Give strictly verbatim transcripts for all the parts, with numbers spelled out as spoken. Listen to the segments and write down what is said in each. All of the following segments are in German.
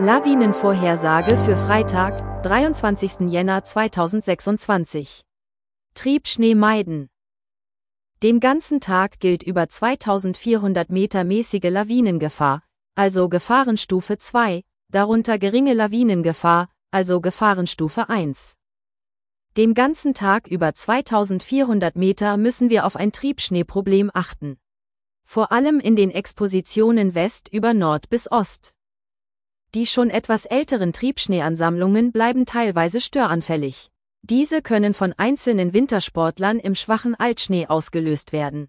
Lawinenvorhersage für Freitag, dreiundzwanzigsten Jänner zweitausendsechsundzwanzig. Triebschnee meiden. Den ganzen Tag gilt über zweitausendvierhundert Meter mäßige Lawinengefahr, also Gefahrenstufe zwei, darunter geringe Lawinengefahr, also Gefahrenstufe eins. Den ganzen Tag über zweitausendvierhundert Meter müssen wir auf ein Triebschneeproblem achten. Vor allem in den Expositionen West über Nord bis Ost. Die schon etwas älteren Triebschneeansammlungen bleiben teilweise störanfällig. Diese können von einzelnen Wintersportlern im schwachen Altschnee ausgelöst werden.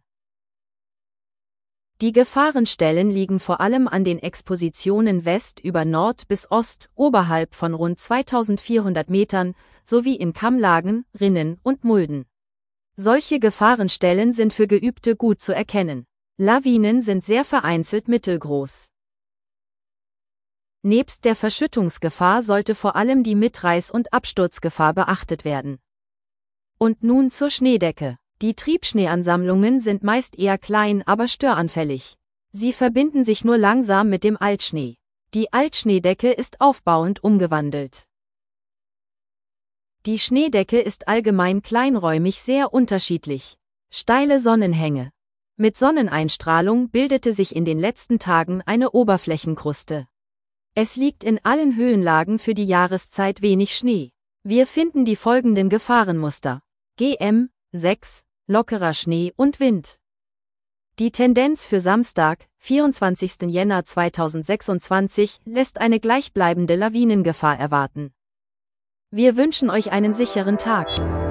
Die Gefahrenstellen liegen vor allem an den Expositionen West über Nord bis Ost, oberhalb von rund zweitausendvierhundert Metern, sowie in Kammlagen, Rinnen und Mulden. Solche Gefahrenstellen sind für Geübte gut zu erkennen. Lawinen sind sehr vereinzelt mittelgroß. Nebst der Verschüttungsgefahr sollte vor allem die Mitreiß- und Absturzgefahr beachtet werden. Und nun zur Schneedecke. Die Triebschneeansammlungen sind meist eher klein, aber störanfällig. Sie verbinden sich nur langsam mit dem Altschnee. Die Altschneedecke ist aufbauend umgewandelt. Die Schneedecke ist allgemein kleinräumig sehr unterschiedlich. Steile Sonnenhänge. Mit Sonneneinstrahlung bildete sich in den letzten Tagen eine Oberflächenkruste. Es liegt in allen Höhenlagen für die Jahreszeit wenig Schnee. Wir finden die folgenden Gefahrenmuster. G M sechs, lockerer Schnee und Wind. Die Tendenz für Samstag, vierundzwanzigsten Jänner zweitausendsechsundzwanzig, lässt eine gleichbleibende Lawinengefahr erwarten. Wir wünschen euch einen sicheren Tag.